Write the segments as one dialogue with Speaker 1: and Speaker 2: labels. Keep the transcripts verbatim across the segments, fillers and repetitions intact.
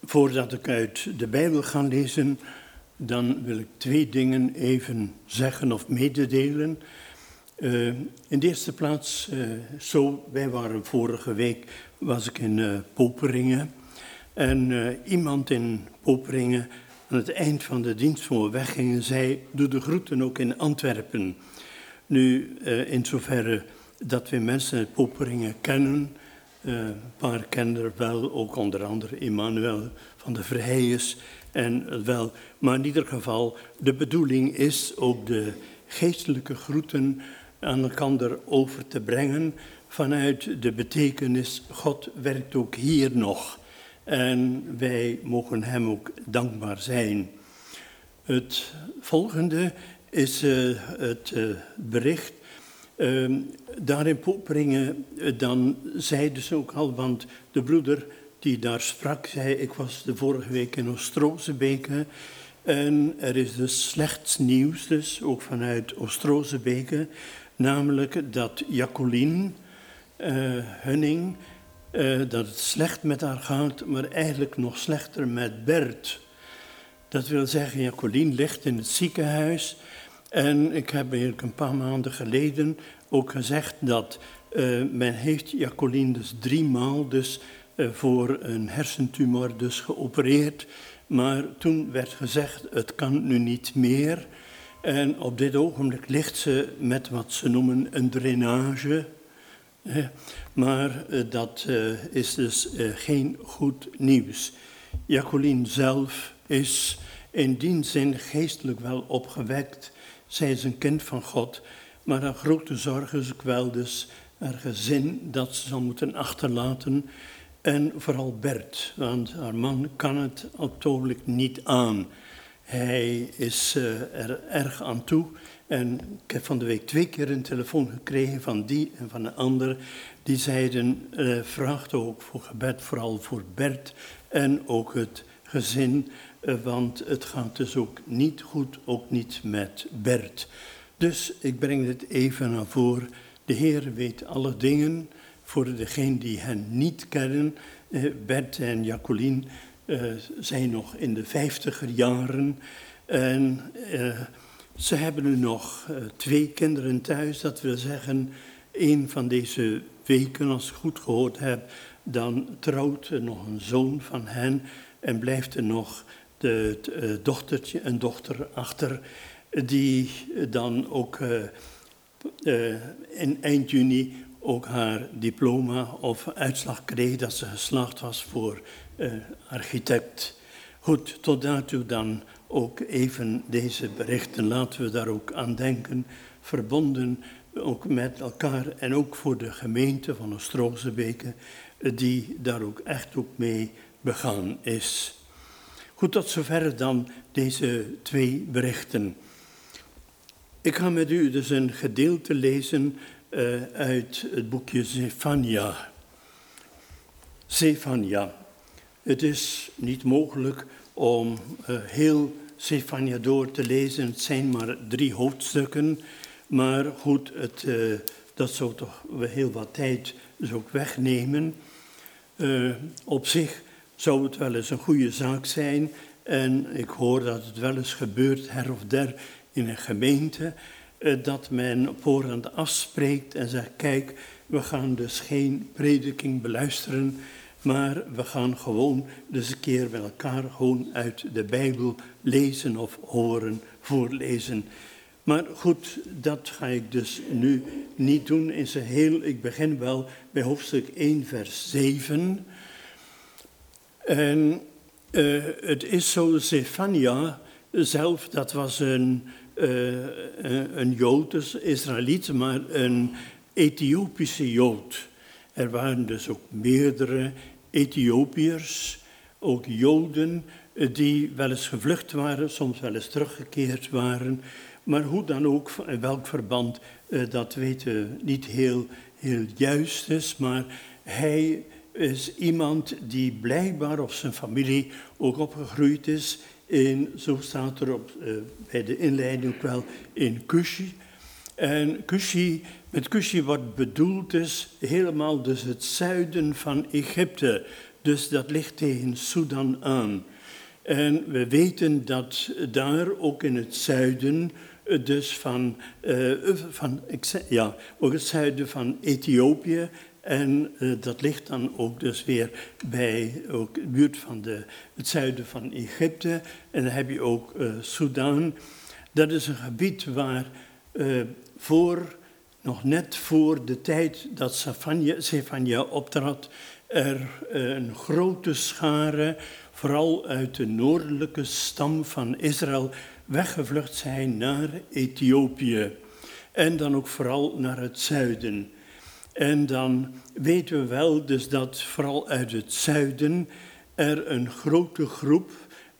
Speaker 1: Voordat ik uit de Bijbel ga lezen, dan wil ik twee dingen even zeggen of mededelen. Uh, in de eerste plaats, uh, zo, wij waren vorige week, was ik in uh, Poperingen. En uh, iemand in Poperingen, aan het eind van de dienst voor we weggingen, zei, doe de groeten ook in Antwerpen. Nu, uh, in zoverre dat we mensen uit Poperingen kennen, uh, een paar kennen er wel, ook onder andere Emmanuel van de Vrijers en wel. Maar in ieder geval, de bedoeling is ook de geestelijke groeten aan elkaar over te brengen vanuit de betekenis, God werkt ook hier nog. En wij mogen hem ook dankbaar zijn. Het volgende is uh, het uh, bericht. Uh, daar in Poperingen, uh, dan zeiden ze ook al, want de broeder die daar sprak, zei, ik was de vorige week in Oost-Roosebeke. En er is dus slechts nieuws, dus ook vanuit Oost-Roosebeke, namelijk dat Jacqueline uh, Hunning, uh, dat het slecht met haar gaat, maar eigenlijk nog slechter met Bert. Dat wil zeggen, Jacqueline ligt in het ziekenhuis. En ik heb eigenlijk een paar maanden geleden ook gezegd dat uh, men heeft Jacqueline dus drie maal dus, uh, voor een hersentumor dus geopereerd. Maar toen werd gezegd, het kan nu niet meer. En op dit ogenblik ligt ze met wat ze noemen een drainage. Maar uh, dat uh, is dus uh, geen goed nieuws. Jacqueline zelf is in die zin geestelijk wel opgewekt. Zij is een kind van God, maar haar grote zorg is ook wel dus haar gezin dat ze zal moeten achterlaten. En vooral Bert, want haar man kan het op het ogenblik niet aan. Hij is uh, er erg aan toe. En ik heb van de week twee keer een telefoon gekregen van die en van de ander. Die zeiden, uh, vraagt ook voor gebed, vooral voor Bert en ook het gezin. Uh, want het gaat dus ook niet goed, ook niet met Bert. Dus ik breng dit even naar voren. De Heer weet alle dingen. Voor degenen die hen niet kennen, uh, Bert en Jacqueline uh, zijn nog in de vijftiger jaren. En uh, ze hebben nu nog uh, twee kinderen thuis. Dat wil zeggen, een van deze weken, als ik goed gehoord heb, dan trouwt er nog een zoon van hen en blijft er nog de, het uh, dochtertje, een dochter achter, die dan ook uh, uh, in eind juni ook haar diploma of uitslag kreeg dat ze geslaagd was voor uh, architect. Goed, tot daartoe dan ook even deze berichten. Laten we daar ook aan denken, verbonden ook met elkaar en ook voor de gemeente van Oost-Roosebeke, die daar ook echt ook mee begaan is. Goed, tot zover dan deze twee berichten. Ik ga met u dus een gedeelte lezen uh, uit het boekje Zefania. Zefania. Het is niet mogelijk om uh, heel Zefania door te lezen. Het zijn maar drie hoofdstukken. Maar goed, het, uh, dat zou toch heel wat tijd dus ook wegnemen. Uh, op zich zou het wel eens een goede zaak zijn. En ik hoor dat het wel eens gebeurt, her of der, in een gemeente, uh, dat men op voorhand afspreekt en zegt, kijk, we gaan dus geen prediking beluisteren, maar we gaan gewoon dus een keer met elkaar gewoon uit de Bijbel lezen of horen, voorlezen. Maar goed, dat ga ik dus nu niet doen in zijn heel. Ik begin wel bij hoofdstuk één, vers zeven. En uh, het is zo, Zefania zelf, dat was een, uh, een Jood, dus Israëliet, maar een Ethiopische Jood. Er waren dus ook meerdere Ethiopiërs, ook Joden, die wel eens gevlucht waren, soms wel eens teruggekeerd waren. Maar hoe dan ook, in welk verband, dat weten we niet heel, heel juist is. Maar hij is iemand die blijkbaar of zijn familie ook opgegroeid is in, zo staat er op, uh, bij de inleiding ook wel, in Cushi. En Cushi, met Cushi wordt bedoeld dus helemaal dus het zuiden van Egypte. Dus dat ligt tegen Sudan aan. En we weten dat daar ook in het zuiden, dus van, uh, van ja, ook het zuiden van Ethiopië, en uh, dat ligt dan ook dus weer bij ook de buurt van de, het zuiden van Egypte. En dan heb je ook uh, Sudan. Dat is een gebied waar uh, voor, nog net voor de tijd dat Zephania, Zephania optrad, er uh, een grote schare, vooral uit de noordelijke stam van Israël, weggevlucht zijn naar Ethiopië. En dan ook vooral naar het zuiden. En dan weten we wel dus dat vooral uit het zuiden er een grote groep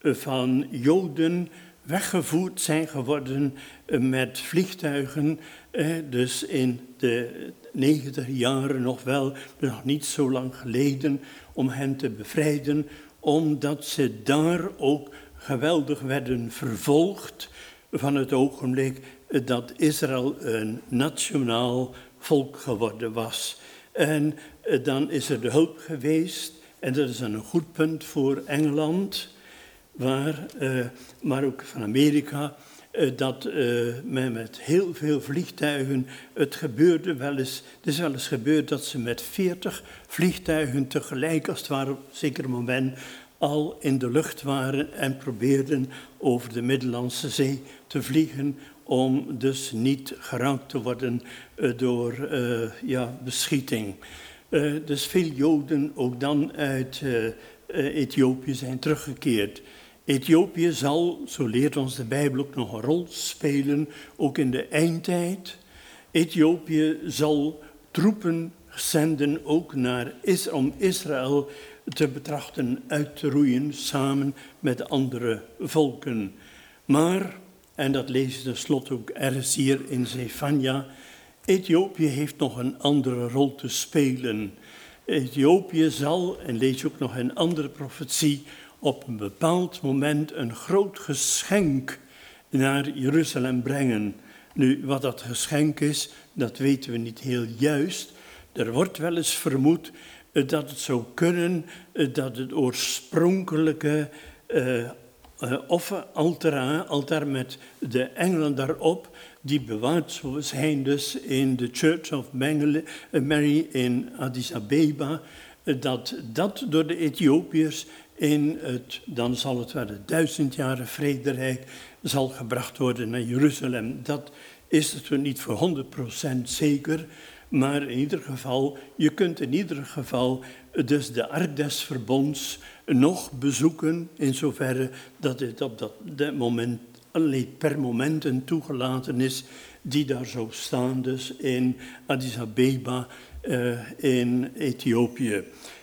Speaker 1: van Joden weggevoerd zijn geworden met vliegtuigen. Dus in de negentig jaren nog wel, nog niet zo lang geleden, om hen te bevrijden, omdat ze daar ook geweldig werden vervolgd van het ogenblik dat Israël een nationaal volk geworden was. En dan is er de hulp geweest, en dat is een goed punt voor Engeland, waar, uh, maar ook van Amerika, uh, dat uh, men met heel veel vliegtuigen, het gebeurde wel eens, het is wel eens gebeurd dat ze met veertig vliegtuigen tegelijk, als het ware op een zeker moment, al in de lucht waren en probeerden over de Middellandse Zee te vliegen, om dus niet geraakt te worden uh, door uh, ja, beschieting. Uh, dus veel Joden ook dan uit uh, uh, Ethiopië zijn teruggekeerd. Ethiopië zal, zo leert ons de Bijbel ook nog een rol spelen, ook in de eindtijd. Ethiopië zal troepen zenden ook naar Is- om Israël te betrachten uit te roeien samen met andere volken. Maar, en dat lees je tenslotte ook ergens hier in Zephania, Ethiopië heeft nog een andere rol te spelen. Ethiopië zal, en lees je ook nog een andere profetie, op een bepaald moment een groot geschenk naar Jeruzalem brengen. Nu, wat dat geschenk is, dat weten we niet heel juist. Er wordt wel eens vermoed dat het zou kunnen dat het oorspronkelijke uh, uh, offeraltaar, altaar met de engelen daarop, die bewaard zijn dus in de Church of Mary in Addis Abeba, dat dat door de Ethiopiërs in het, dan zal het wel het duizendjaren vrederijk, zal gebracht worden naar Jeruzalem. Dat is het niet voor honderd procent zeker, maar in ieder geval, je kunt in ieder geval dus de Ark des Verbonds nog bezoeken, in zoverre dat het op dat, dat moment alleen per momenten toegelaten is, die daar zo staan, dus in Addis Abeba, uh, in Ethiopië.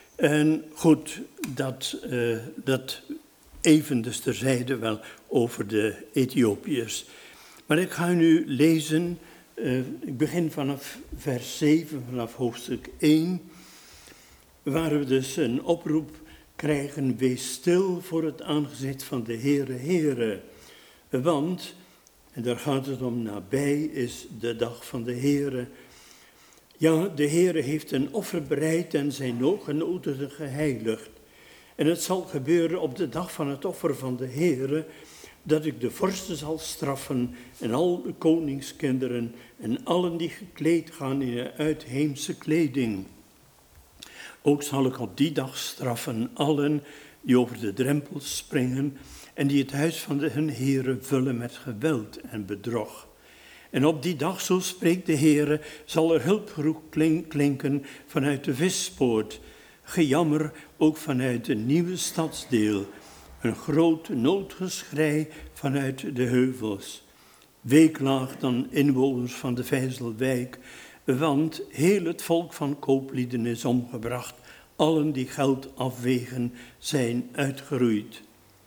Speaker 1: En goed, dat, uh, dat even dus terzijde wel over de Ethiopiërs. Maar ik ga nu lezen, uh, ik begin vanaf vers zeven, vanaf hoofdstuk één, waar we dus een oproep krijgen, wees stil voor het aangezicht van de Heere, Heere. Want, en daar gaat het om, nabij is de dag van de Heere. Ja, de Heere heeft een offer bereid en zijn noodgenodigden geheiligd. En het zal gebeuren op de dag van het offer van de Heere, dat ik de vorsten zal straffen en al de koningskinderen en allen die gekleed gaan in de uitheemse kleding. Ook zal ik op die dag straffen allen die over de drempel springen en die het huis van de, hun Heere vullen met geweld en bedrog. En op die dag, zo spreekt de Heere, zal er hulpgeroep klinken vanuit de vispoort, gejammer ook vanuit een nieuwe stadsdeel, een groot noodgeschrei vanuit de heuvels. Weeklaag dan inwoners van de Vijzelwijk, want heel het volk van kooplieden is omgebracht, allen die geld afwegen zijn uitgeroeid.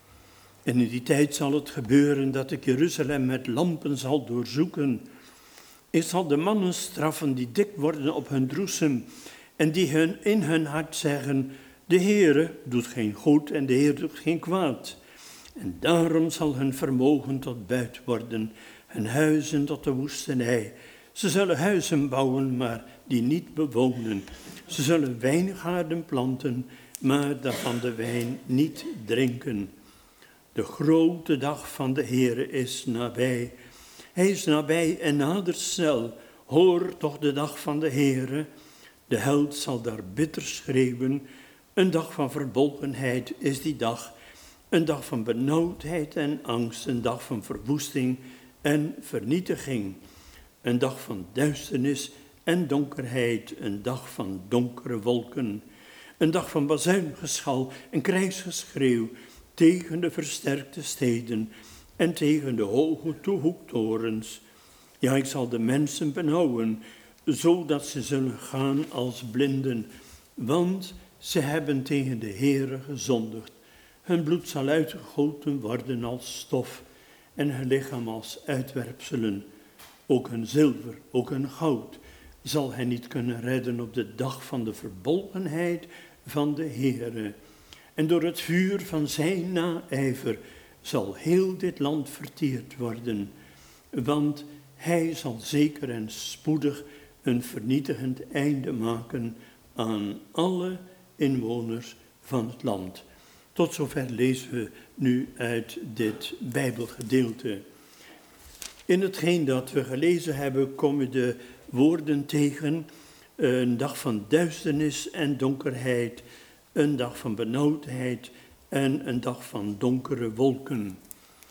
Speaker 1: En in die tijd zal het gebeuren dat ik Jeruzalem met lampen zal doorzoeken. Ik zal de mannen straffen die dik worden op hun droesem en die hun in hun hart zeggen, de Heere doet geen goed en de Heer doet geen kwaad. En daarom zal hun vermogen tot buit worden, hun huizen tot de woestenij. Ze zullen huizen bouwen, maar die niet bewonen. Ze zullen wijngaarden planten, maar daarvan de wijn niet drinken. De grote dag van de Heere is nabij. Hij is nabij en nadert snel. Hoor toch de dag van de Heere. De held zal daar bitter schreeuwen. Een dag van verbolgenheid is die dag. Een dag van benauwdheid en angst. Een dag van verwoesting en vernietiging. Een dag van duisternis en donkerheid. Een dag van donkere wolken. Een dag van bazuingeschal en krijgsgeschreeuw tegen de versterkte steden en tegen de hoge toehoektorens. Ja, ik zal de mensen benauwen, zodat ze zullen gaan als blinden, want ze hebben tegen de Heere gezondigd. Hun bloed zal uitgegoten worden als stof en hun lichaam als uitwerpselen. Ook hun zilver, ook hun goud zal hij niet kunnen redden op de dag van de verbolgenheid van de Heere. En door het vuur van zijn naijver zal heel dit land verteerd worden, want hij zal zeker en spoedig een vernietigend einde maken aan alle inwoners van het land. Tot zover lezen we nu uit dit Bijbelgedeelte. In hetgeen dat we gelezen hebben komen de woorden tegen: een dag van duisternis en donkerheid, een dag van benauwdheid en een dag van donkere wolken.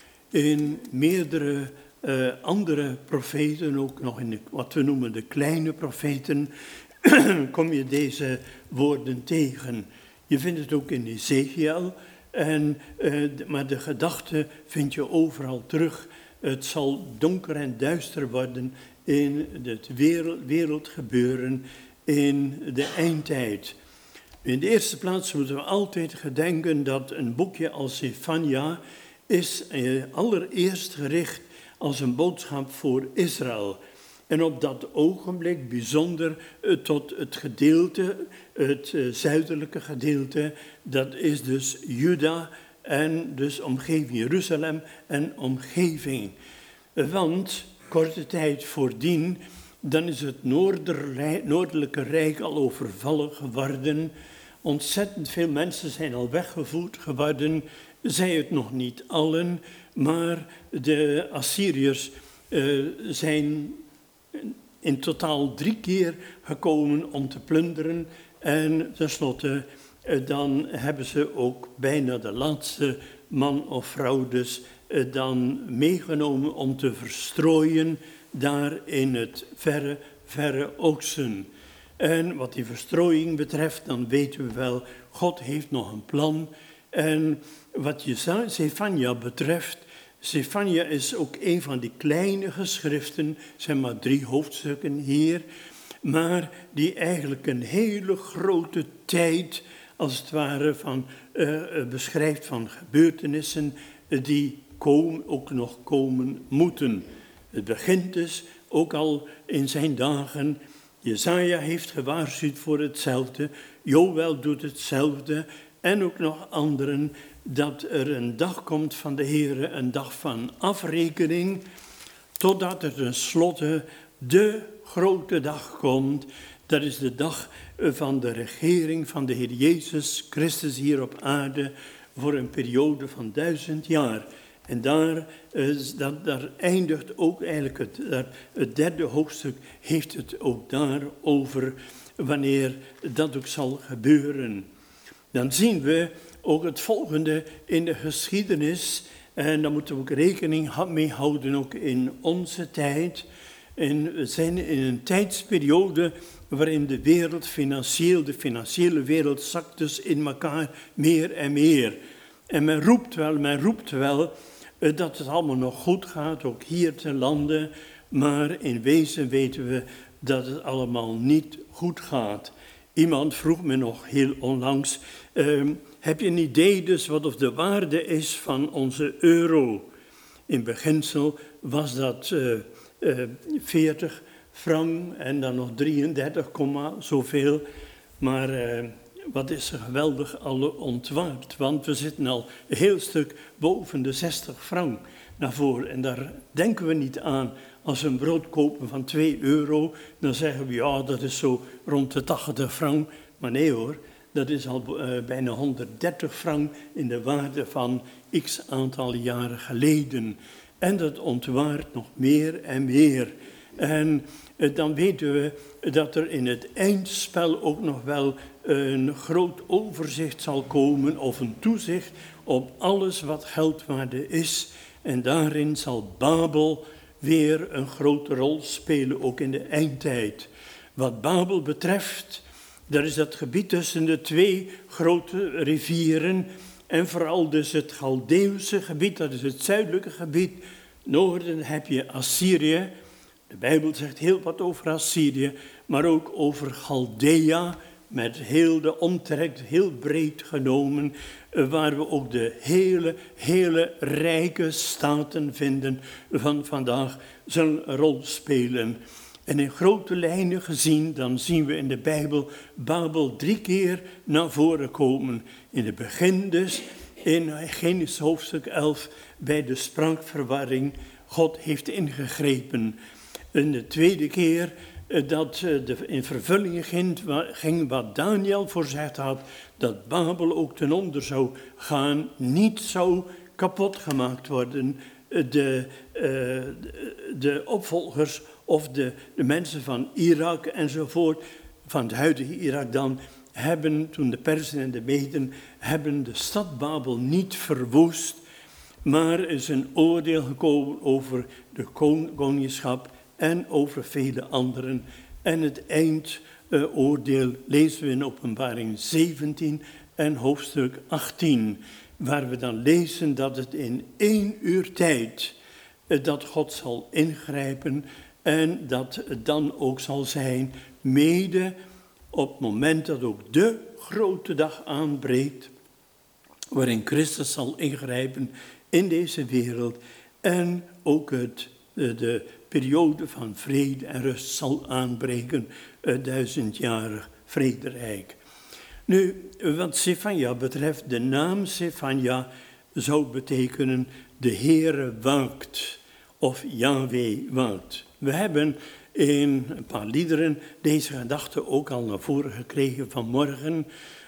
Speaker 1: In meerdere uh, andere profeten, ook nog in de, wat we noemen de kleine profeten, kom je deze woorden tegen. Je vindt het ook in Ezekiel, en, uh, maar de gedachte vind je overal terug. Het zal donker en duister worden in het wereld, wereldgebeuren in de eindtijd. In de eerste plaats moeten we altijd gedenken dat een boekje als Zefania is eh, allereerst gericht als een boodschap voor Israël. En op dat ogenblik bijzonder eh, tot het gedeelte, het eh, zuidelijke gedeelte, dat is dus Juda en dus omgeving Jeruzalem en omgeving. Want korte tijd voordien, dan is het noorderrij, noordelijke rijk al overvallen geworden. Ontzettend veel mensen zijn al weggevoerd geworden, zij het nog niet allen, maar de Assyriërs uh, zijn in totaal drie keer gekomen om te plunderen. En tenslotte, uh, dan hebben ze ook bijna de laatste man of vrouw dus uh, dan meegenomen om te verstrooien daar in het verre, verre oosten. En wat die verstrooiing betreft, dan weten we wel, God heeft nog een plan. En wat Zefania betreft, Zefania is ook een van die kleine geschriften, zijn maar drie hoofdstukken hier, maar die eigenlijk een hele grote tijd, als het ware, van, uh, beschrijft van gebeurtenissen uh, die komen, ook nog komen moeten. Het begint dus ook al in zijn dagen. Jesaja heeft gewaarschuwd voor hetzelfde. Joël doet hetzelfde. En ook nog anderen. Dat er een dag komt van de Heere. Een dag van afrekening. Totdat er tenslotte de grote dag komt. Dat is de dag van de regering van de Heer Jezus Christus hier op aarde. Voor een periode van duizend jaar. En daar, dat, daar eindigt ook eigenlijk het, het derde hoofdstuk, heeft het ook daarover, wanneer dat ook zal gebeuren. Dan zien we ook het volgende in de geschiedenis, en daar moeten we ook rekening mee houden, ook in onze tijd. En we zijn in een tijdsperiode waarin de wereld financieel, de financiële wereld zakt dus in elkaar meer en meer. En men roept wel, men roept wel, dat het allemaal nog goed gaat, ook hier te landen. Maar in wezen weten we dat het allemaal niet goed gaat. Iemand vroeg me nog heel onlangs, uh, heb je een idee dus wat of de waarde is van onze euro? In beginsel was dat uh, uh, veertig frank en dan nog drieëndertig, zoveel. Maar... Uh, Wat is er geweldig alle ontwaard, want we zitten al een heel stuk boven de zestig frank naar voren. En daar denken we niet aan. Als we een brood kopen van twee euro, dan zeggen we ja, dat is zo rond de tachtig frank. Maar nee hoor, dat is al uh, bijna honderddertig frank in de waarde van x aantal jaren geleden. En dat ontwaart nog meer en meer. En uh, dan weten we dat er in het eindspel ook nog wel een groot overzicht zal komen of een toezicht op alles wat geldwaarde is. En daarin zal Babel weer een grote rol spelen, ook in de eindtijd. Wat Babel betreft, dat is dat gebied tussen de twee grote rivieren en vooral dus het Galdeeuwse gebied, dat is het zuidelijke gebied. Noorden heb je Assyrië. De Bijbel zegt heel wat over Assyrië, maar ook over Chaldea, met heel de omtrek, heel breed genomen, waar we ook de hele, hele rijke staten vinden van vandaag, zullen een rol spelen. En in grote lijnen gezien, dan zien we in de Bijbel Babel drie keer naar voren komen. In het begin dus, in Genesis hoofdstuk elf, bij de spraakverwarring, God heeft ingegrepen. En de tweede keer dat in vervulling ging wat Daniel voorzegd had, dat Babel ook ten onder zou gaan, niet zou kapot gemaakt worden. De, de, de opvolgers of de, de mensen van Irak enzovoort, van het huidige Irak dan, hebben, toen de Persen en de Meden, hebben de stad Babel niet verwoest, maar er is een oordeel gekomen over de koningschap en over vele anderen. En het eindoordeel lezen we in Openbaring zeventien en hoofdstuk achttien, waar we dan lezen dat het in één uur tijd dat God zal ingrijpen en dat het dan ook zal zijn, mede op het moment dat ook de grote dag aanbreekt, waarin Christus zal ingrijpen in deze wereld en ook het, de, de periode van vrede en rust zal aanbreken, het duizendjarig vrederijk. Nu, wat Sefanja betreft, de naam Sefanja zou betekenen de Heere waakt of Yahweh waakt. We hebben in een paar liederen deze gedachte ook al naar voren gekregen vanmorgen.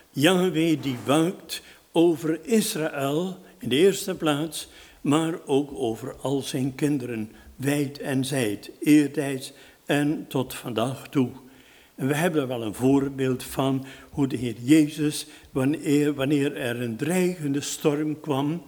Speaker 1: Yahweh die waakt over Israël in de eerste plaats, maar ook over al zijn kinderen, wijd en zijd, eertijds en tot vandaag toe. En we hebben er wel een voorbeeld van hoe de Heer Jezus, wanneer, wanneer er een dreigende storm kwam,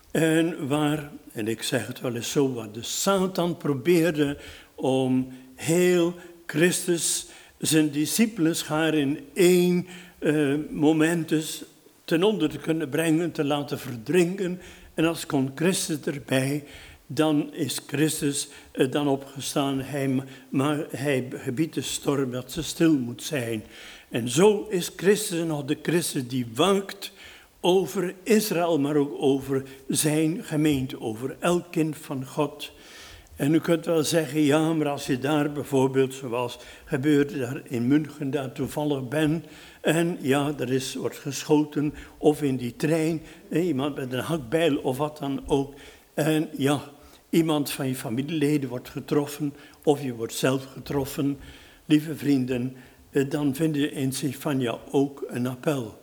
Speaker 1: en waar, en ik zeg het wel eens zo, waar de Satan probeerde om heel Christus, zijn discipelenschaar in één uh, moment dus ten onder te kunnen brengen, te laten verdrinken. En als komt Christus erbij, dan is Christus uh, dan opgestaan. Hij, maar hij gebiedt de storm dat ze stil moet zijn. En zo is Christus nog de Christus die waakt over Israël, maar ook over zijn gemeente, over elk kind van God. En u kunt wel zeggen, ja, maar als je daar bijvoorbeeld, zoals gebeurde daar in München, daar toevallig bent, en ja, er is, wordt geschoten, of in die trein, eh, iemand met een hakbijl of wat dan ook, en ja, iemand van je familieleden wordt getroffen, of je wordt zelf getroffen, lieve vrienden, eh, dan vind je in Sefanja ook een appel.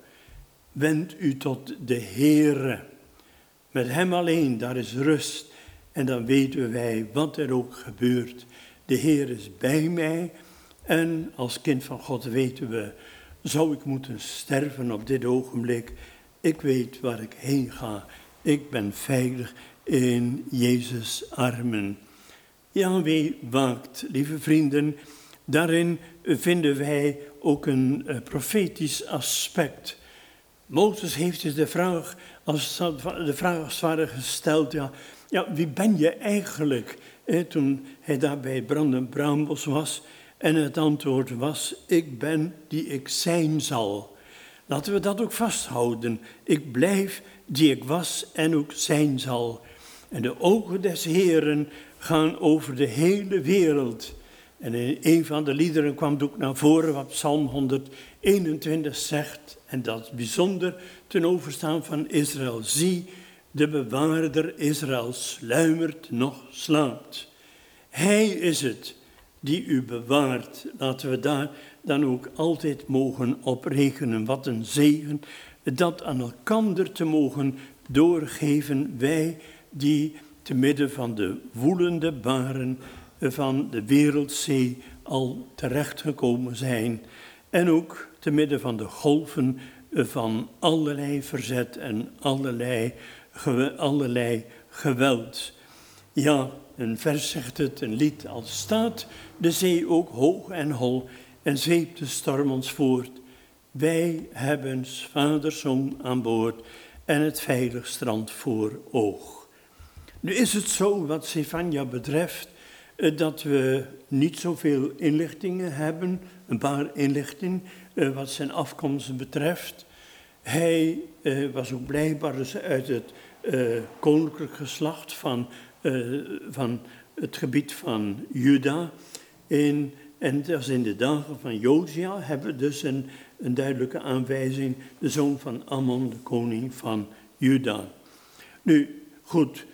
Speaker 1: Wend u tot de Heere. Met hem alleen, daar is rust. En dan weten wij wat er ook gebeurt. De Heer is bij mij. En als kind van God weten we, zou ik moeten sterven op dit ogenblik. Ik weet waar ik heen ga. Ik ben veilig in Jezus' armen. Yahweh waakt, lieve vrienden. Daarin vinden wij ook een uh, profetisch aspect. Mozes heeft dus de vraag, als de vraag als het ware gesteld, ja, ja, wie ben je eigenlijk? Eh, toen hij daar bij het brandend braambos was. En het antwoord was, ik ben die ik zijn zal. Laten we dat ook vasthouden. Ik blijf die ik was en ook zijn zal. En de ogen des Heeren gaan over de hele wereld. En in een van de liederen kwam het ook naar voren wat Psalm honderdeenentwintig zegt. En dat is bijzonder ten overstaan van Israël. Zie, de bewaarder Israël sluimert nog slaapt. Hij is het die u bewaart. Laten we daar dan ook altijd mogen oprekenen. Wat een zegen dat aan elkander te mogen doorgeven, wij die te midden van de woelende baren van de wereldzee al terechtgekomen zijn. En ook te midden van de golven van allerlei verzet en allerlei, allerlei geweld. Ja, een vers zegt het, een lied, al staat de zee ook hoog en hol en zweept de storm ons voort. Wij hebben 's vaders zoon aan boord en het veilig strand voor oog. Nu is het zo wat Zefanja betreft, dat we niet zoveel inlichtingen hebben, een paar inlichtingen wat zijn afkomst betreft. Hij uh, was ook blijkbaar dus uit het uh, koninklijk geslacht van, uh, van het gebied van Juda. In, en dat is in de dagen van Josia hebben we dus een, een duidelijke aanwijzing, de zoon van Ammon, de koning van Juda. Nu, goed,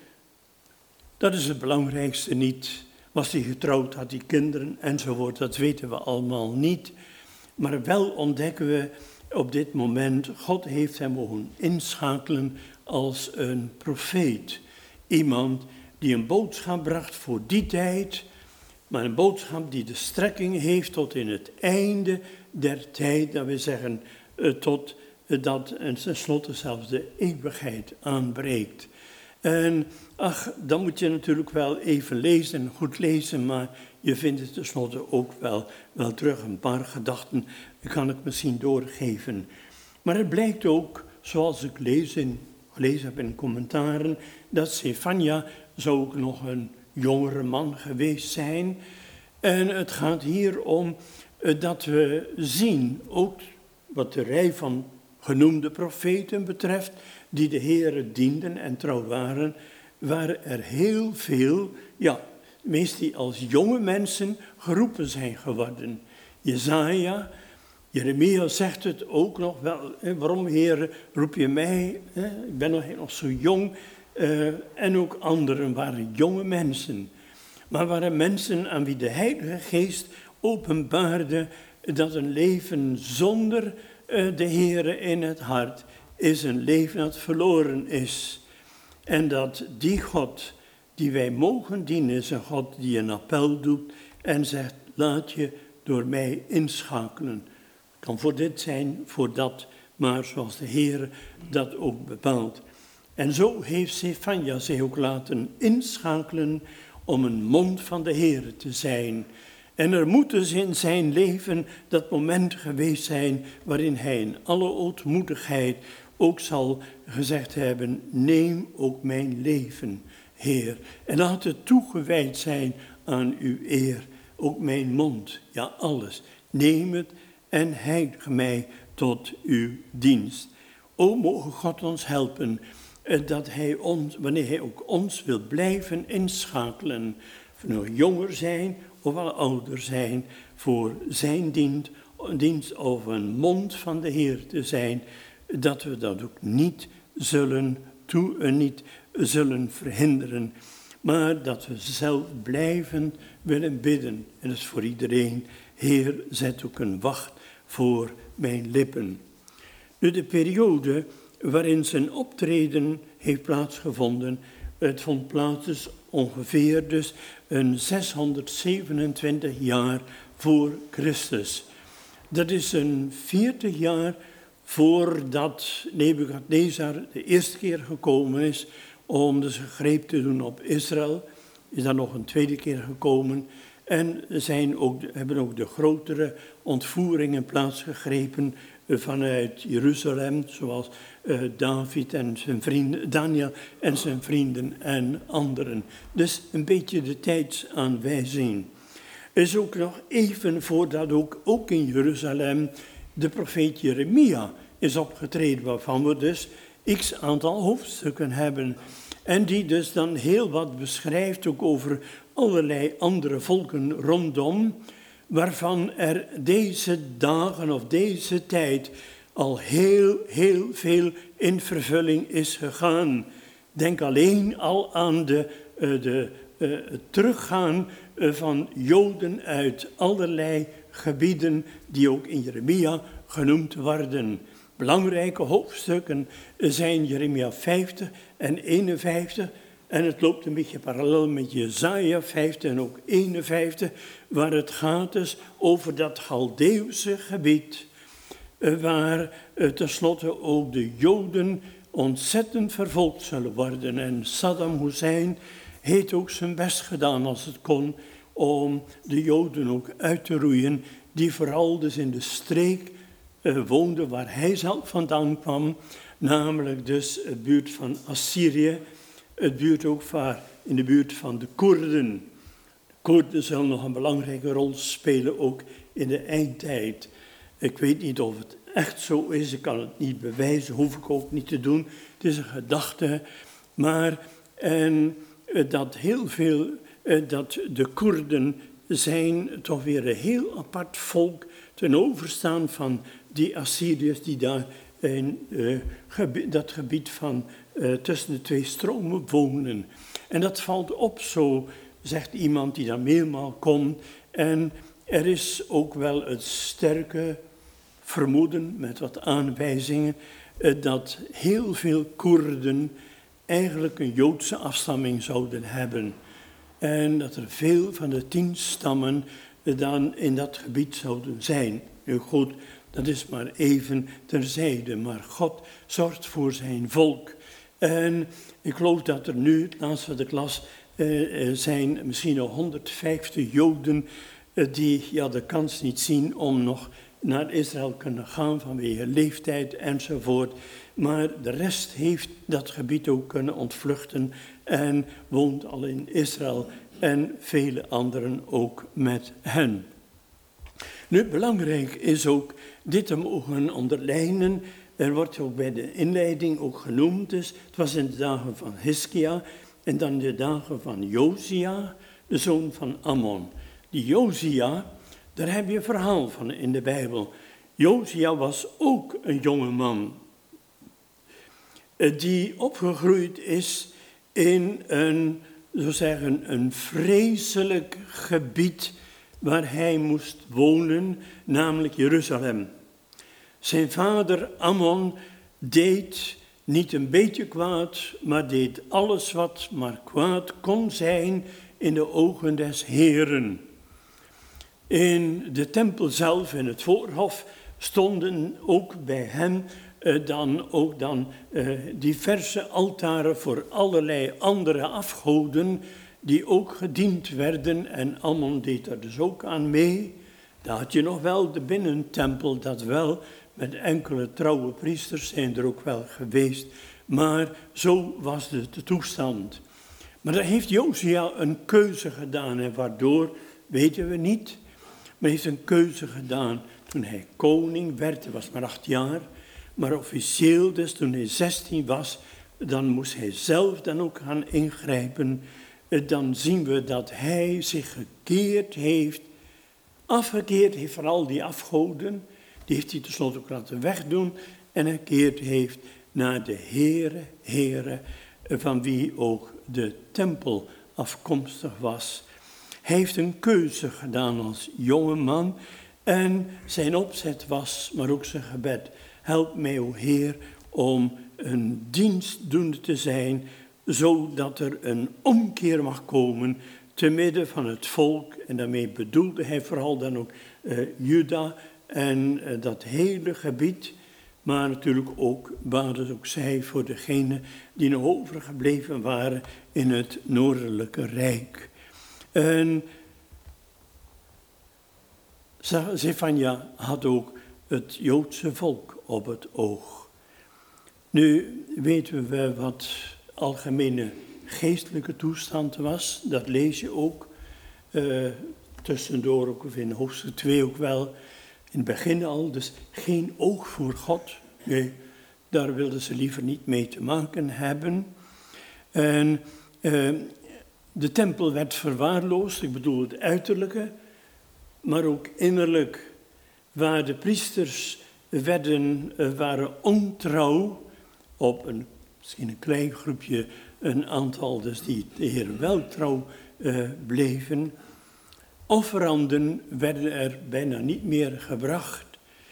Speaker 1: dat is het belangrijkste niet. Was hij getrouwd, had hij kinderen enzovoort, dat weten we allemaal niet. Maar wel ontdekken we op dit moment, God heeft hem mogen inschakelen als een profeet. Iemand die een boodschap bracht voor die tijd, maar een boodschap die de strekking heeft tot in het einde der tijd, dat we zeggen, tot dat en tenslotte zelfs de eeuwigheid aanbreekt. En ach, dan moet je natuurlijk wel even lezen en goed lezen, maar je vindt het tenslotte ook wel, wel terug. Een paar gedachten kan ik misschien doorgeven. Maar het blijkt ook, zoals ik lees in, gelezen heb in commentaren, dat Zefanja zou ook nog een jongere man geweest zijn. En het gaat hier om dat we zien, ook wat de rij van genoemde profeten betreft, die de Heere dienden en trouw waren, waren er heel veel, ja, meest die als jonge mensen geroepen zijn geworden. Jesaja, Jeremia zegt het ook nog wel, hè, waarom Heere roep je mij, hè? Ik ben nog, nog zo jong, uh, en ook anderen waren jonge mensen. Maar waren mensen aan wie de Heilige Geest openbaarde dat een leven zonder uh, de Heere in het hart is een leven dat verloren is. En dat die God die wij mogen dienen is een God die een appel doet en zegt, laat je door mij inschakelen. Het kan voor dit zijn, voor dat, maar zoals de Heer dat ook bepaalt. En zo heeft Zefanja zich ook laten inschakelen om een mond van de Heer te zijn. En er moet dus in zijn leven dat moment geweest zijn waarin hij in alle ootmoedigheid ook zal gezegd hebben, neem ook mijn leven, Heer. En laat het toegewijd zijn aan uw eer, ook mijn mond, ja alles. Neem het en heilig mij tot uw dienst. O, mogen God ons helpen, dat hij ons, wanneer hij ook ons wil blijven inschakelen, of we nog jonger zijn of wel ouder zijn, voor zijn dienst, dienst of een mond van de Heer te zijn, dat we dat ook niet zullen, toe, niet zullen verhinderen, maar dat we zelf blijven willen bidden. En dat is voor iedereen, Heer, zet ook een wacht voor mijn lippen. Nu, de periode waarin zijn optreden heeft plaatsgevonden, het vond plaats dus ongeveer dus een zeshonderdzevenentwintig jaar voor Christus. Dat is een veertig jaar voordat Nebukadnezar de eerste keer gekomen is om dus een greep te doen op Israël, is daar nog een tweede keer gekomen. En zijn ook, hebben ook de grotere ontvoeringen plaatsgegrepen vanuit Jeruzalem, zoals uh, David en zijn vrienden, Daniel en zijn vrienden en anderen. Dus een beetje de tijdsaanwijzing. Er is ook nog even voordat ook, ook in Jeruzalem de profeet Jeremia is opgetreden, waarvan we dus x aantal hoofdstukken hebben. En die dus dan heel wat beschrijft ook over allerlei andere volken rondom, waarvan er deze dagen of deze tijd al heel, heel veel in vervulling is gegaan. Denk alleen al aan de, uh, de, uh, het teruggaan uh, van Joden uit allerlei gebieden die ook in Jeremia genoemd worden. Belangrijke hoofdstukken zijn Jeremia vijftig en eenenvijftig. En het loopt een beetje parallel met Jesaja vijftig en ook eenenvijftig, waar het gaat dus over dat Chaldeeuwse gebied, waar tenslotte ook de Joden ontzettend vervolgd zullen worden. En Saddam Hussein heeft ook zijn best gedaan als het kon om de Joden ook uit te roeien, die vooral dus in de streek uh, woonden waar hij zelf vandaan kwam, namelijk dus de buurt van Assyrië, het buurt ook waar, in de buurt van de Koerden. De Koerden zullen nog een belangrijke rol spelen ook in de eindtijd. Ik weet niet of het echt zo is, ik kan het niet bewijzen, hoef ik ook niet te doen. Het is een gedachte, maar en, dat heel veel, dat de Koerden zijn toch weer een heel apart volk ten overstaan van die Assyriërs die daar in uh, gebi- dat gebied van uh, tussen de twee stromen wonen. En dat valt op, zo zegt iemand die daar meermaal komt. En er is ook wel het sterke vermoeden met wat aanwijzingen uh, dat heel veel Koerden eigenlijk een Joodse afstamming zouden hebben. En dat er veel van de tien stammen uh, dan in dat gebied zouden zijn. Nu goed, dat is maar even terzijde, maar God zorgt voor zijn volk. En ik geloof dat er nu, het laatste wat ik las, uh, zijn misschien nog honderdvijftig Joden uh, die ja, de kans niet zien om nog naar Israël kunnen gaan vanwege leeftijd enzovoort. Maar de rest heeft dat gebied ook kunnen ontvluchten en woont al in Israël en vele anderen ook met hen. Nu, belangrijk is ook dit te mogen onderlijnen. Er wordt ook bij de inleiding ook genoemd. Dus het was in de dagen van Hiskia en dan de dagen van Josia, de zoon van Ammon. Die Josia, daar heb je een verhaal van in de Bijbel. Josia was ook een jonge man die opgegroeid is in een, zo zeggen, een vreselijk gebied waar hij moest wonen, namelijk Jeruzalem. Zijn vader Ammon deed niet een beetje kwaad, maar deed alles wat maar kwaad kon zijn in de ogen des Heeren. In de tempel zelf, in het voorhof, stonden ook bij hem uh, dan ook dan uh, diverse altaren voor allerlei andere afgoden die ook gediend werden. En Ammon deed er dus ook aan mee. Daar had je nog wel de binnentempel, dat wel, met enkele trouwe priesters zijn er ook wel geweest. Maar zo was de, de toestand. Maar daar heeft Josia een keuze gedaan en waardoor weten we niet. Maar hij heeft een keuze gedaan toen hij koning werd, hij was maar acht jaar. Maar officieel dus, toen hij zestien was, dan moest hij zelf dan ook gaan ingrijpen. Dan zien we dat hij zich gekeerd heeft, afgekeerd heeft van al die afgoden. Die heeft hij tenslotte ook laten wegdoen. En gekeerd heeft naar de Heere, Heere, van wie ook de tempel afkomstig was. Hij heeft een keuze gedaan als jonge man. En zijn opzet was, maar ook zijn gebed. Help mij, o Heer, om een dienstdoende te zijn, zodat er een omkeer mag komen te midden van het volk. En daarmee bedoelde hij vooral dan ook uh, Juda en uh, dat hele gebied. Maar natuurlijk ook, baden ook zij voor degenen die nog overgebleven waren in het noordelijke rijk. En Zefania had ook het Joodse volk op het oog. Nu weten we wat algemene geestelijke toestand was. Dat lees je ook uh, tussendoor, ook, of in hoofdstuk twee ook wel. In het begin al, dus geen oog voor God. Nee, daar wilden ze liever niet mee te maken hebben. En uh, de tempel werd verwaarloosd, ik bedoel het uiterlijke, maar ook innerlijk, waar de priesters werden, uh, waren ontrouw op een, misschien een klein groepje, een aantal dus die de Heer wel trouw uh, bleven. Offeranden werden er bijna niet meer gebracht.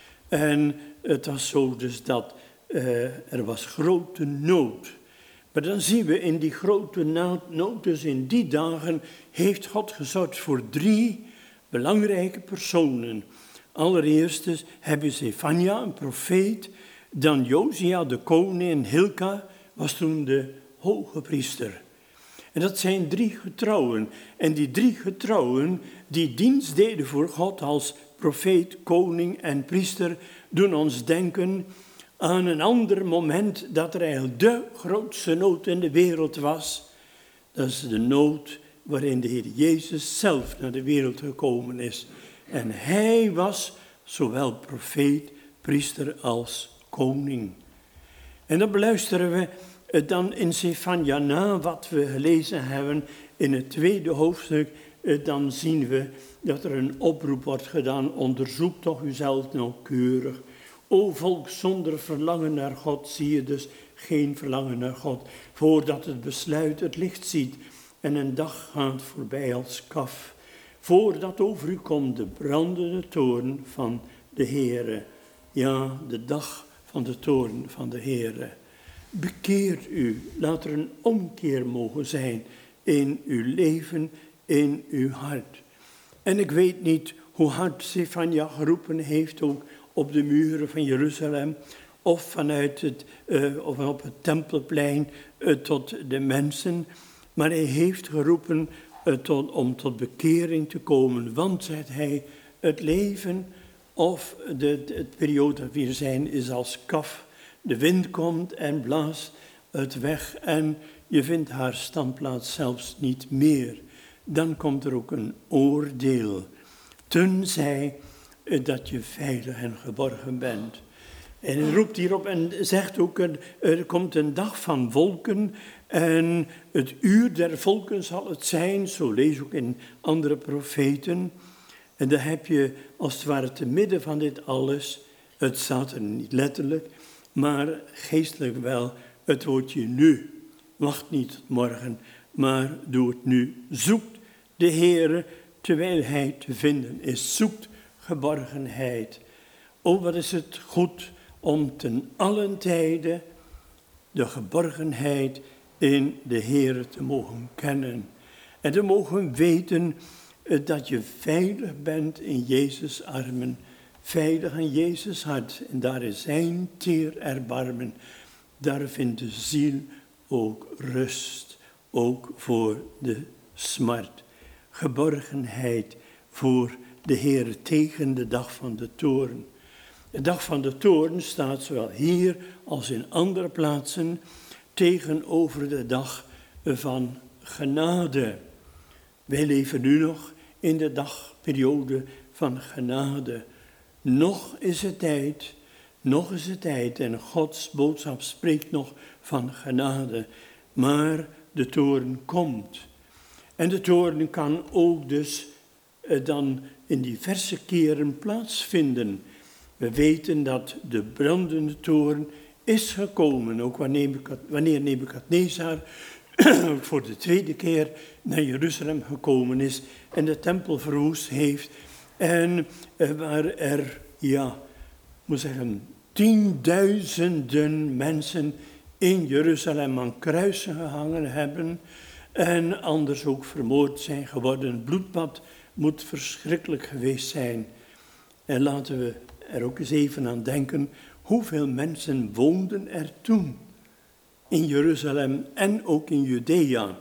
Speaker 1: En het was zo dus dat uh, er was grote nood. Maar dan zien we in die grote nood, dus in die dagen, heeft God gezorgd voor drie belangrijke personen. Allereerst dus heb je Zefania, een profeet. Dan Josia, de koning, en Hilka was toen de hoge priester. En dat zijn drie getrouwen. En die drie getrouwen die dienst deden voor God als profeet, koning en priester, doen ons denken aan een ander moment dat er eigenlijk de grootste nood in de wereld was. Dat is de nood waarin de Heer Jezus zelf naar de wereld gekomen is. En hij was zowel profeet, priester als koning. En dan beluisteren we dan in Zefania na wat we gelezen hebben in het tweede hoofdstuk. Dan zien we dat er een oproep wordt gedaan. Onderzoek toch uzelf nauwkeurig. O volk zonder verlangen naar God, zie je dus geen verlangen naar God. Voordat het besluit het licht ziet en een dag gaat voorbij als kaf. Voordat over u komt de brandende toorn van de Heere. Ja, de dag van de toorn van de Heere. Bekeert u, laat er een omkeer mogen zijn in uw leven, in uw hart. En ik weet niet hoe hard Zefania geroepen heeft, ook op de muren van Jeruzalem, of vanuit het, uh, of op het Tempelplein uh, tot de mensen. Maar hij heeft geroepen uh, tot, om tot bekering te komen, want, zegt hij, het leven of de, de het periode dat we hier zijn is als kaf. De wind komt en blaast het weg en je vindt haar standplaats zelfs niet meer. Dan komt er ook een oordeel, tenzij dat je veilig en geborgen bent. En hij roept hierop en zegt ook, er komt een dag van volken en het uur der volken zal het zijn, zo lees ik ook in andere profeten. En dan heb je als het ware te midden van dit alles, het staat er niet letterlijk, maar geestelijk wel, het woordje nu. Wacht niet tot morgen, maar doe het nu. Zoekt de Heere terwijl hij te vinden is. Zoekt geborgenheid. O, wat is het goed om ten allen tijde de geborgenheid in de Heere te mogen kennen. En te mogen weten dat je veilig bent in Jezus' armen. Veilig in Jezus' hart. En daar is zijn teer erbarmen. Daar vindt de ziel ook rust. Ook voor de smart. Geborgenheid voor de Heer tegen de dag van de toorn. De dag van de toorn staat zowel hier als in andere plaatsen tegenover de dag van genade. Wij leven nu nog in de dagperiode van genade. Nog is het tijd, nog is het tijd en Gods boodschap spreekt nog van genade. Maar de toorn komt. En de toorn kan ook dus eh, dan in diverse keren plaatsvinden. We weten dat de brandende toorn is gekomen, ook wanneer Nebukadnezar voor de tweede keer naar Jeruzalem gekomen is en de tempel verwoest heeft. En eh, waar er, ja, moet zeggen, tienduizenden mensen in Jeruzalem aan kruisen gehangen hebben en anders ook vermoord zijn geworden. Het bloedbad moet verschrikkelijk geweest zijn. En laten we er ook eens even aan denken, hoeveel mensen woonden er toen in Jeruzalem en ook in Judea.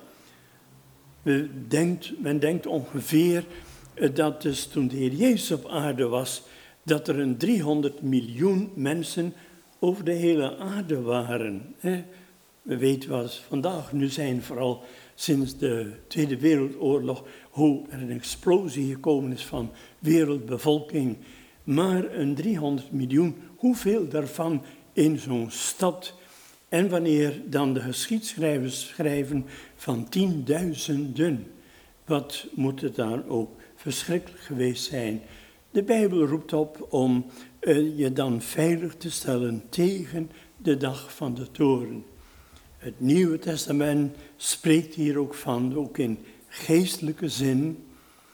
Speaker 1: We denkt, men denkt ongeveer dat dus toen de Heer Jezus op aarde was, dat er een driehonderd miljoen mensen over de hele aarde waren. We weten wat vandaag nu zijn, vooral sinds de Tweede Wereldoorlog, hoe er een explosie gekomen is van wereldbevolking. Maar een driehonderd miljoen, hoeveel daarvan in zo'n stad? En wanneer dan de geschiedschrijvers schrijven van tienduizenden, wat moet het dan ook verschrikkelijk geweest zijn? De Bijbel roept op om uh, je dan veilig te stellen tegen de dag van de toorn. Het Nieuwe Testament spreekt hier ook van, ook in geestelijke zin,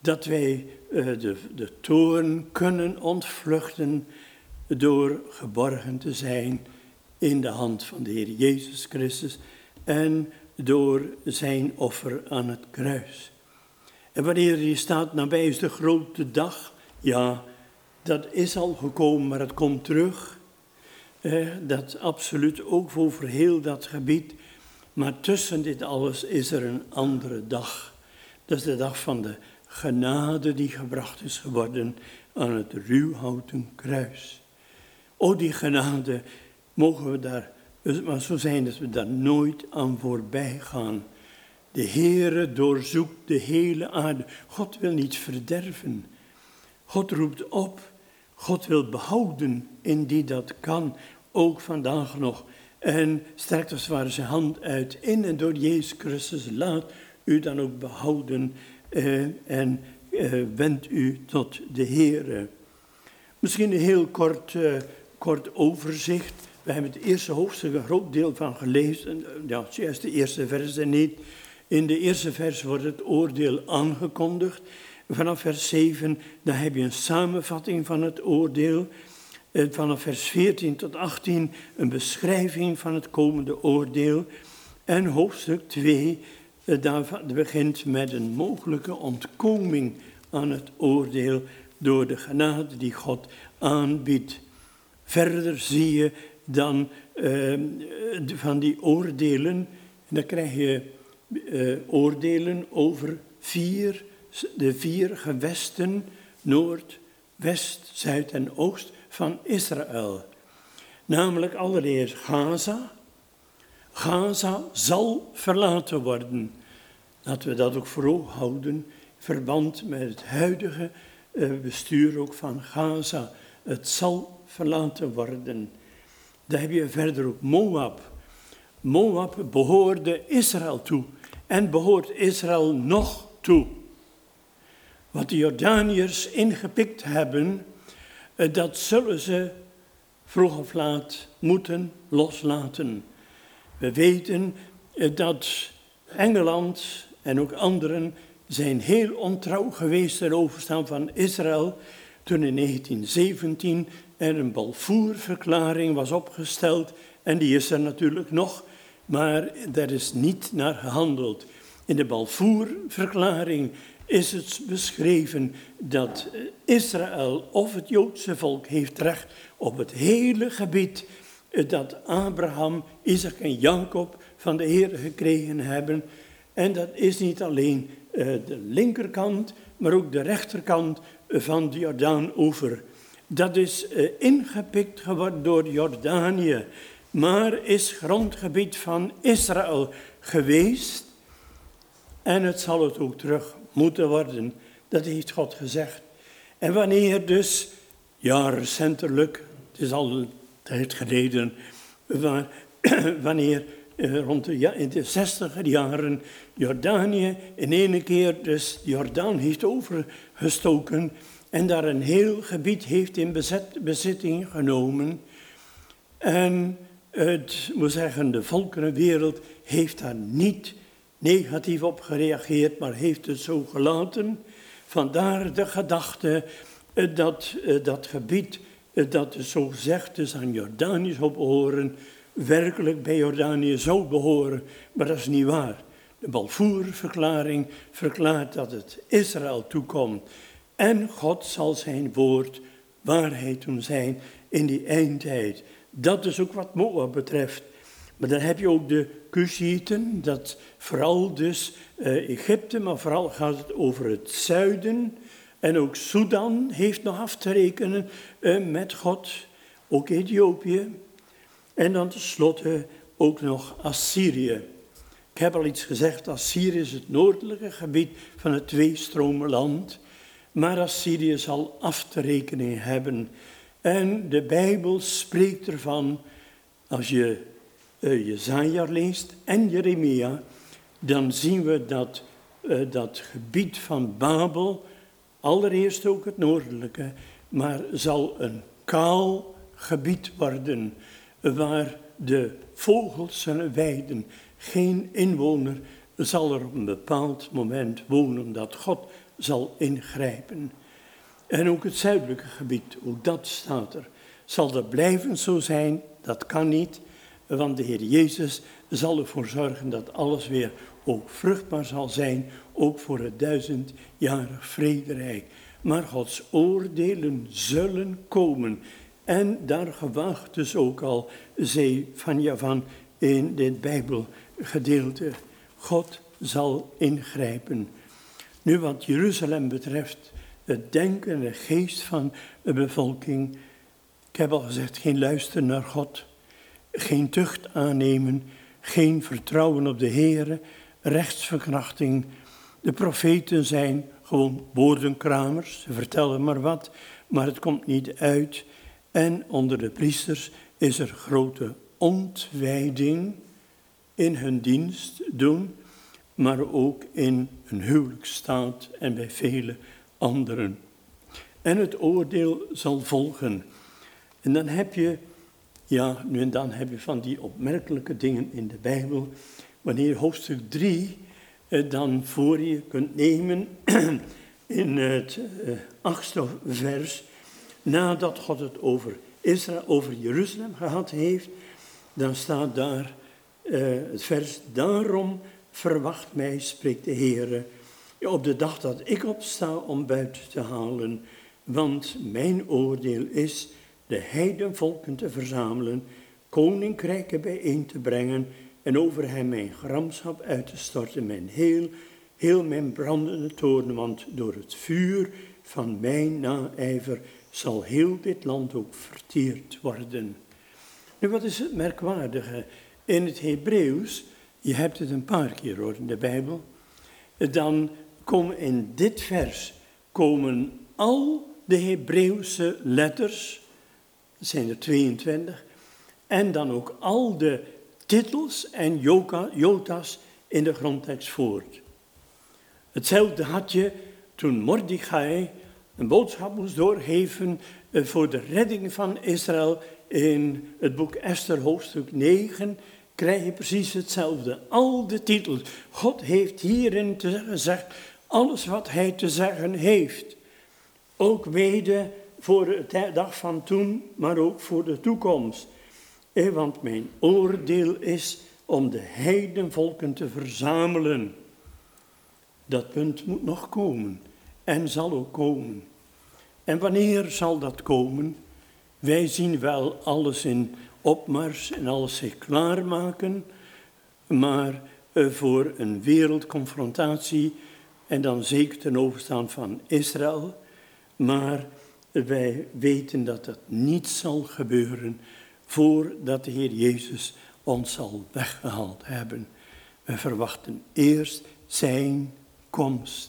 Speaker 1: dat wij uh, de, de toorn kunnen ontvluchten door geborgen te zijn in de hand van de Heer Jezus Christus en door zijn offer aan het kruis. En wanneer je staat, nabij is de grote dag, ja, dat is al gekomen, maar het komt terug. Eh, dat absoluut ook over heel dat gebied. Maar tussen dit alles is er een andere dag. Dat is de dag van de genade die gebracht is geworden aan het ruwhouten kruis. O, die genade, mogen we daar, maar zo zijn dat we daar nooit aan voorbij gaan. De Heere doorzoekt de hele aarde. God wil niet verderven. God roept op. God wil behouden in die dat kan, ook vandaag nog. En strekt als het ware zijn hand uit in en door Jezus Christus. Laat u dan ook behouden eh, en eh, wendt u tot de Heere. Misschien een heel kort, eh, kort overzicht. We hebben het eerste hoofdstuk een groot deel van gelezen. Ja, juist de eerste versen niet. In de eerste vers wordt het oordeel aangekondigd. Vanaf vers zeven, dan heb je een samenvatting van het oordeel. Vanaf vers veertien tot achttien, een beschrijving van het komende oordeel. En hoofdstuk twee, dat begint met een mogelijke ontkoming aan het oordeel door de genade die God aanbiedt. Verder zie je dan uh, van die oordelen, en dan krijg je uh, oordelen over vier, de vier gewesten, Noord, West, Zuid en Oost van Israël. Namelijk allereerst Gaza. Gaza zal verlaten worden. Laten we dat ook voor ogen houden, in verband met het huidige uh, bestuur ook van Gaza. Het zal verlaten worden. Dan heb je verder ook Moab. Moab behoorde Israël toe en behoort Israël nog toe. Wat de Jordaniërs ingepikt hebben, dat zullen ze vroeg of laat moeten loslaten. We weten dat Engeland en ook anderen zijn heel ontrouw geweest ten overstaan van Israël, toen in negentien zeventien er een Balfour-verklaring was opgesteld. En die is er natuurlijk nog, maar daar is niet naar gehandeld. In de Balfour-verklaring is het beschreven dat Israël of het Joodse volk heeft recht op het hele gebied dat Abraham, Isaac en Jacob van de Heer gekregen hebben. En dat is niet alleen de linkerkant, maar ook de rechterkant van de Jordaanoever. Dat is ingepikt geworden door Jordanië, maar is grondgebied van Israël geweest. En het zal het ook terug moeten worden, dat heeft God gezegd. En wanneer dus, ja recentelijk, het is al een tijd geleden, waar, wanneer eh, rond de, ja, in de zestiger jaren Jordanië in ene keer dus de Jordaan heeft overgestoken en daar een heel gebied heeft in bezet, bezitting genomen. En het moet zeggen, de volkerenwereld heeft daar niet negatief op gereageerd, maar heeft het zo gelaten. Vandaar de gedachte dat dat gebied, dat dus zo gezegd is aan Jordanië zou behoren, werkelijk bij Jordanië zou behoren. Maar dat is niet waar. De Balfour-verklaring verklaart dat het Israël toekomt. En God zal zijn woord waarheid doen zijn in die eindtijd. Dat is ook wat Moab betreft. Maar dan heb je ook de Cushieten, dat vooral dus uh, Egypte, maar vooral gaat het over het zuiden. En ook Sudan heeft nog af te rekenen uh, met God, ook Ethiopië. En dan tenslotte ook nog Assyrië. Ik heb al iets gezegd, Assyrië is het noordelijke gebied van het tweestromenland. Maar Assyrië zal af te rekenen hebben. En de Bijbel spreekt ervan, als je uh, Jesaja leest en Jeremia, dan zien we dat uh, dat gebied van Babel, allereerst ook het noordelijke, maar zal een kaal gebied worden, waar de vogels zullen weiden. Geen inwoner zal er op een bepaald moment wonen, omdat God zal ingrijpen. En ook het zuidelijke gebied, ook dat staat er. Zal dat blijven zo zijn? Dat kan niet, want de Heer Jezus zal ervoor zorgen dat alles weer ook vruchtbaar zal zijn, ook voor het duizendjarig vrederijk. Maar Gods oordelen zullen komen. En daar gewaagt dus ook al Zefanja van in dit Bijbelgedeelte. God zal ingrijpen. Nu wat Jeruzalem betreft, het denken en de geest van de bevolking. Ik heb al gezegd, geen luisteren naar God, geen tucht aannemen, geen vertrouwen op de Heere, rechtsverkrachting. De profeten zijn gewoon woordenkramers, ze vertellen maar wat, maar het komt niet uit. En onder de priesters is er grote ontwijding in hun dienst doen, maar ook in hun huwelijksstaat en bij vele anderen. En het oordeel zal volgen. En dan heb je, ja, nu en dan heb je van die opmerkelijke dingen in de Bijbel. Wanneer hoofdstuk drie eh, dan voor je kunt nemen in het eh, achtste vers, nadat God het over Israël, over Jeruzalem gehad heeft, dan staat daar uh, het vers, daarom verwacht mij, spreekt de Heere, op de dag dat ik opsta om buiten te halen, want mijn oordeel is de heidenvolken te verzamelen, koninkrijken bijeen te brengen en over hen mijn gramschap uit te storten, mijn heel, heel mijn brandende toorn, want door het vuur van mijn naijver zal heel dit land ook verteerd worden. Nu, wat is het merkwaardige? In het Hebreeuws, je hebt het een paar keer hoor in de Bijbel, dan komen in dit vers, komen al de Hebreeuwse letters, dat zijn er tweeëntwintig, en dan ook al de titels en jotas in de grondtekst voort. Hetzelfde had je toen Mordechai een boodschap moest doorgeven voor de redding van Israël. In het boek Esther hoofdstuk negen krijg je precies hetzelfde. Al de titels. God heeft hierin te gezegd alles wat hij te zeggen heeft. Ook mede voor de dag van toen, maar ook voor de toekomst. Want mijn oordeel is om de heidenvolken te verzamelen. Dat punt moet nog komen. En zal ook komen. En wanneer zal dat komen? Wij zien wel alles in opmars en alles zich klaarmaken. Maar voor een wereldconfrontatie en dan zeker ten overstaan van Israël. Maar wij weten dat dat niet zal gebeuren voordat de Heer Jezus ons zal weggehaald hebben. We verwachten eerst zijn komst.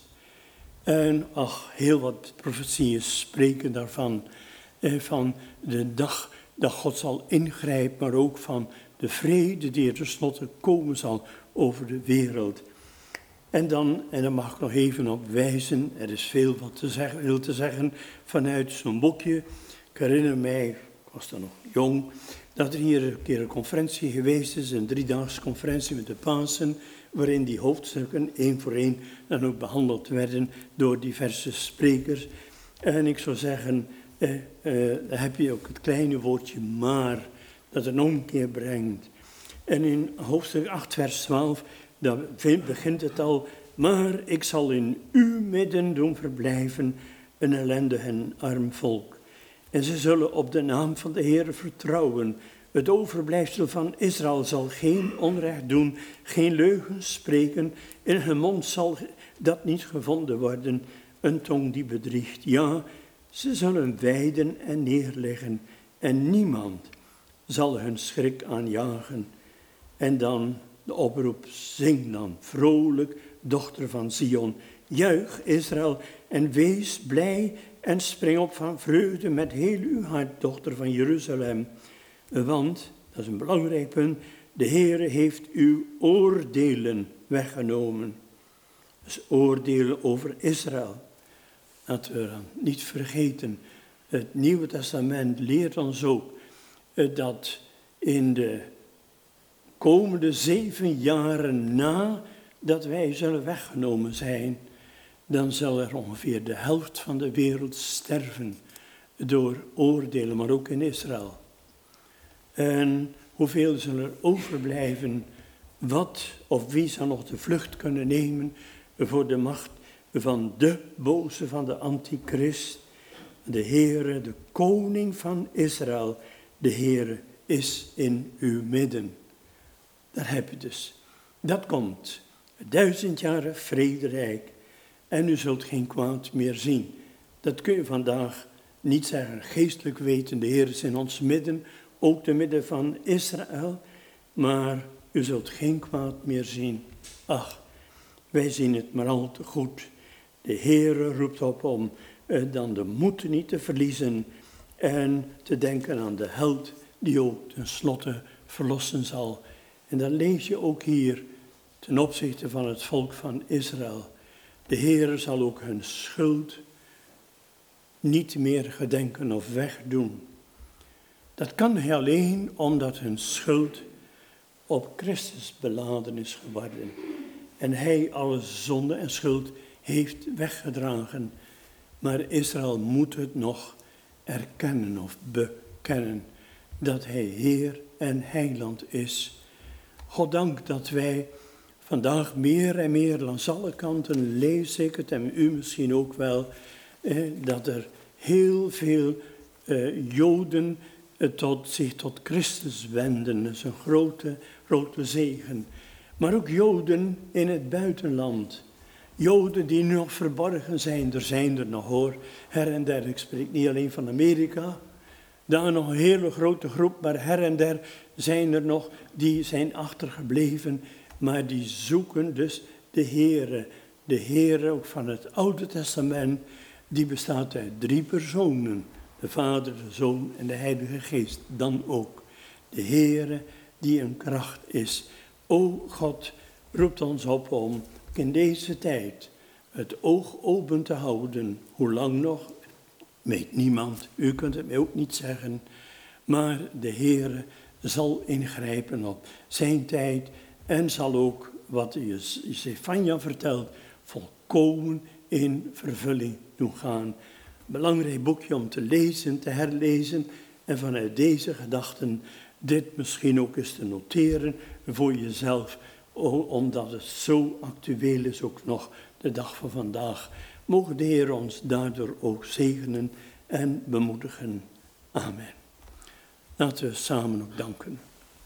Speaker 1: En ach, heel wat profetieën spreken daarvan. Eh, van de dag dat God zal ingrijpen, maar ook van de vrede die er tenslotte komen zal over de wereld. En dan, en daar mag ik nog even op wijzen, er is veel wat te zeggen, veel te zeggen vanuit zo'n boekje. Ik herinner mij, ik was dan nog jong, dat er hier een keer een conferentie geweest is, een driedaagse conferentie met de Pasen, waarin die hoofdstukken één voor één dan ook behandeld werden door diverse sprekers. En ik zou zeggen, eh, eh, daar heb je ook het kleine woordje maar, dat een omkeer brengt. En in hoofdstuk acht vers twaalf, daar begint het al, maar ik zal in uw midden doen verblijven een ellendig en arm volk. En ze zullen op de naam van de Heer vertrouwen. Het overblijfsel van Israël zal geen onrecht doen, geen leugens spreken. In hun mond zal dat niet gevonden worden, een tong die bedriegt. Ja, ze zullen weiden en neerleggen en niemand zal hun schrik aanjagen. En dan de oproep, zing dan vrolijk, dochter van Sion. Juich Israël en wees blij en spring op van vreugde met heel uw hart, dochter van Jeruzalem. Want, dat is een belangrijk punt, de Heere heeft uw oordelen weggenomen. Dus oordelen over Israël. Laten we niet vergeten, het Nieuwe Testament leert ons ook dat in de komende zeven jaren na dat wij zullen weggenomen zijn, dan zal er ongeveer de helft van de wereld sterven door oordelen, maar ook in Israël. En hoeveel zullen er overblijven? Wat of wie zal nog de vlucht kunnen nemen voor de macht van de boze, van de antichrist? De Heere, de koning van Israël, de Heere is in uw midden. Daar heb je dus. Dat komt. Duizend jaren vrederijk. En u zult geen kwaad meer zien. Dat kun je vandaag niet zeggen. Geestelijk weten, de Heer is in ons midden. Ook te midden van Israël. Maar u zult geen kwaad meer zien. Ach, wij zien het maar al te goed. De Heere roept op om eh, dan de moed niet te verliezen. En te denken aan de held die ook tenslotte verlossen zal. En dan lees je ook hier ten opzichte van het volk van Israël. De Heere zal ook hun schuld niet meer gedenken of wegdoen. Dat kan hij alleen omdat hun schuld op Christus beladen is geworden. En hij alle zonde en schuld heeft weggedragen. Maar Israël moet het nog erkennen of bekennen dat hij Heer en Heiland is. Goddank dat wij vandaag meer en meer langs alle kanten, lees ik het en u misschien ook wel, eh, dat er heel veel eh, Joden eh, tot, zich tot Christus wenden. Dat is een grote, grote zegen. Maar ook Joden in het buitenland. Joden die nog verborgen zijn, er zijn er nog hoor, her en der. Ik spreek niet alleen van Amerika. Daar nog een hele grote groep, maar her en der zijn er nog die zijn achtergebleven. Maar die zoeken dus de Heere. De Heere ook van het Oude Testament, die bestaat uit drie personen. De Vader, de Zoon en de Heilige Geest. Dan ook de Heere die een kracht is. O God, roept ons op om in deze tijd het oog open te houden. Hoe lang nog? Weet niemand. U kunt het mij ook niet zeggen. Maar de Heere zal ingrijpen op zijn tijd. En zal ook, wat Zefanja vertelt, volkomen in vervulling doen gaan. Belangrijk boekje om te lezen, te herlezen. En vanuit deze gedachten dit misschien ook eens te noteren voor jezelf. Omdat het zo actueel is, ook nog de dag van vandaag. Mogen de Heer ons daardoor ook zegenen en bemoedigen. Amen. Laten we samen ook danken.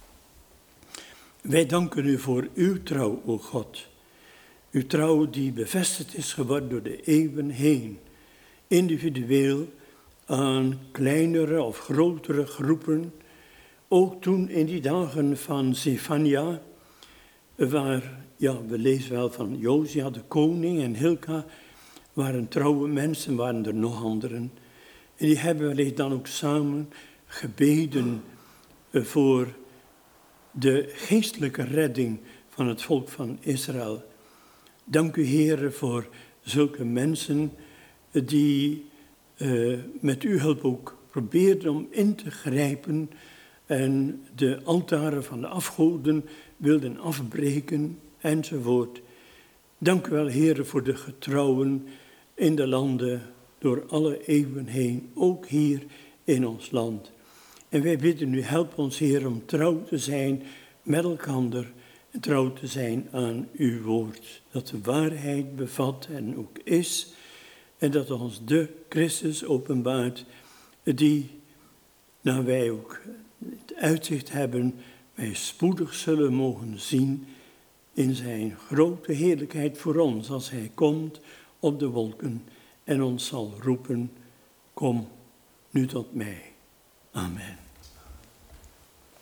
Speaker 1: Wij danken u voor uw trouw, o God. Uw trouw die bevestigd is geworden door de eeuwen heen. Individueel aan kleinere of grotere groepen. Ook toen in die dagen van Zefanja, waar, ja, we lezen wel van Josia, de koning, en Hilka, waren trouwe mensen, waren er nog anderen. En die hebben wellicht dan ook samen gebeden voor de geestelijke redding van het volk van Israël. Dank u, Heere, voor zulke mensen die uh, met uw hulp ook probeerden om in te grijpen en de altaren van de afgoden wilden afbreken enzovoort. Dank u wel, Heere, voor de getrouwen in de landen door alle eeuwen heen, ook hier in ons land. En wij bidden u, help ons, Heer, om trouw te zijn met elkander en trouw te zijn aan uw woord. Dat de waarheid bevat en ook is en dat ons de Christus openbaart die, nou wij ook het uitzicht hebben, wij spoedig zullen mogen zien in zijn grote heerlijkheid voor ons als hij komt op de wolken en ons zal roepen, kom nu tot mij. Amen.